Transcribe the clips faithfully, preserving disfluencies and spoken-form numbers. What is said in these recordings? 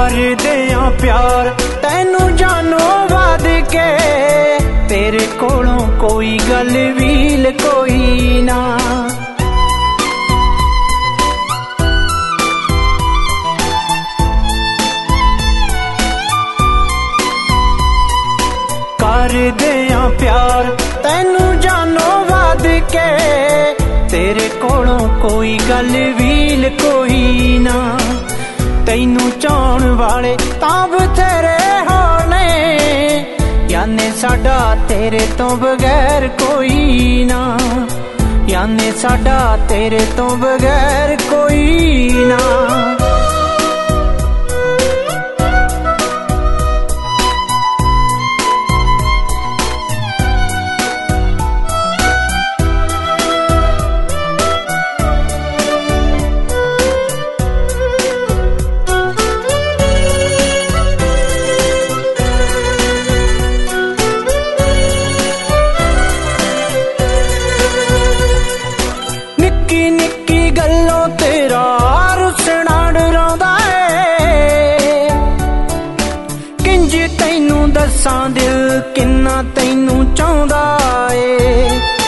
ਕਰਦੇ ਆਂ प्यार तैनू जानो वध के तेरे कोलों कोई गल वील कोई ना। ਕਰਦੇ ਆਂ प्यार तैनू जानो वध के तेरे कोलों कोई गल वील कोई ना। तैनू चाहण वाले तां बथेरे होने याने साडा तेरे तो बगैर कोई ना। याने साडा तेरे तो बगैर कोई ना। दसां दिल किन्ना तैनू चाहुंदा ए।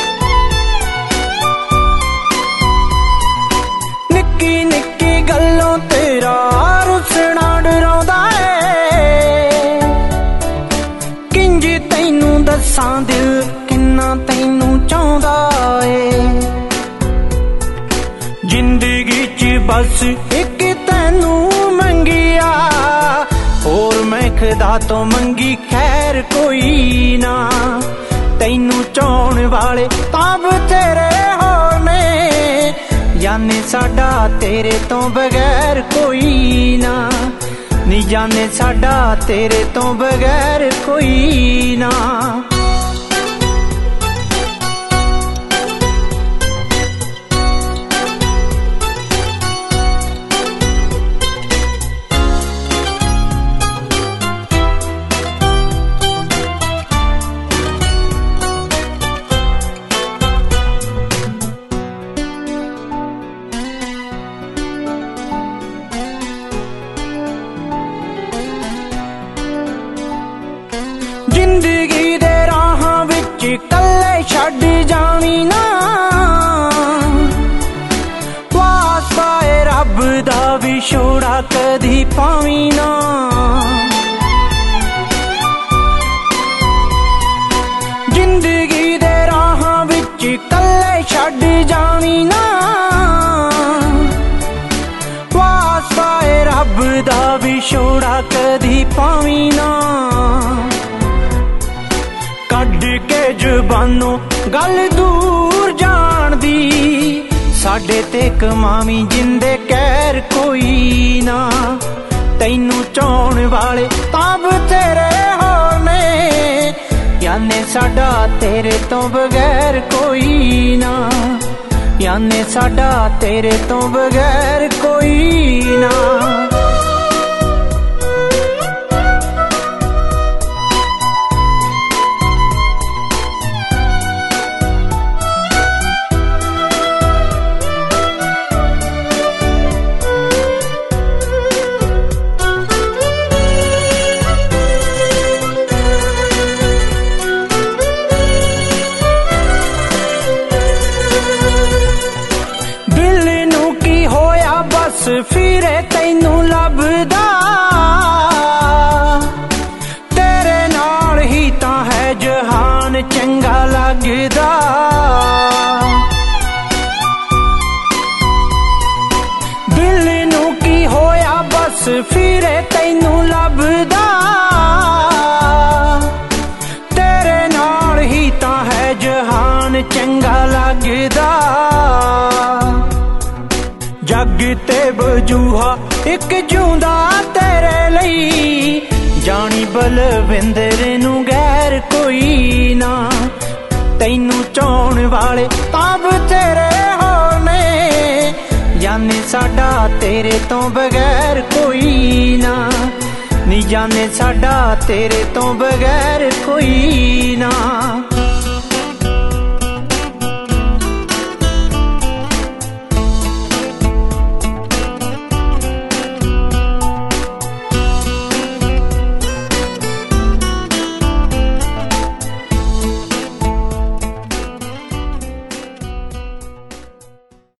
निक्की निक्की गल्लों तेरा रुसना डराउंदा ए। किंज तैनू दसां दिल किन्ना तैनू चाहुंदा ए। जिंदगी च बस एक तैनू मंगिया होर मैं खुदा तो मंगी खैर कोई ना। तैनू चाहण वाले तां बथेरे होने याने साडा तेरे तो बगैर कोई ना। नी जाने साडा तेरे तो बगैर कोई ना। जिंदगी दे राहां विच कल्ले छड्ड जावी ना। वास्ता ए रब दा विछोड़ा कदी पावी ना। जिंदगी दे राहां विच कल्ले छड्ड जावी ना। वास्ता ए रब दा विछोड़ा कदी पावी ना। कढ़ के जुबानों गल दूर जान दी साडे ते कमावी जिंदे कैर कोई ना। तैनू चाहण वाले तां बथेरे होने याने साडा तेरे तो बगैर कोई ना। याने साडा तेरे तो बगैर कोई ना। फिरे तैनू लभदा तेरे नाल ही तां है जहान चंगा लगदा। दिल नू की होया बस फिरे तैनू लभदा तेरे नाल ही तां है जहान चंगा लगदा। जग ते बजूहा एक जूंदा तेरे लई जानी बलविंदर नू गैर कोई ना। तैनू चाहण वाले तां बथेरे होने याने साडा तेरे तो बगैर कोई ना। नी जाने साडा तेरे तो बगैर कोई ना।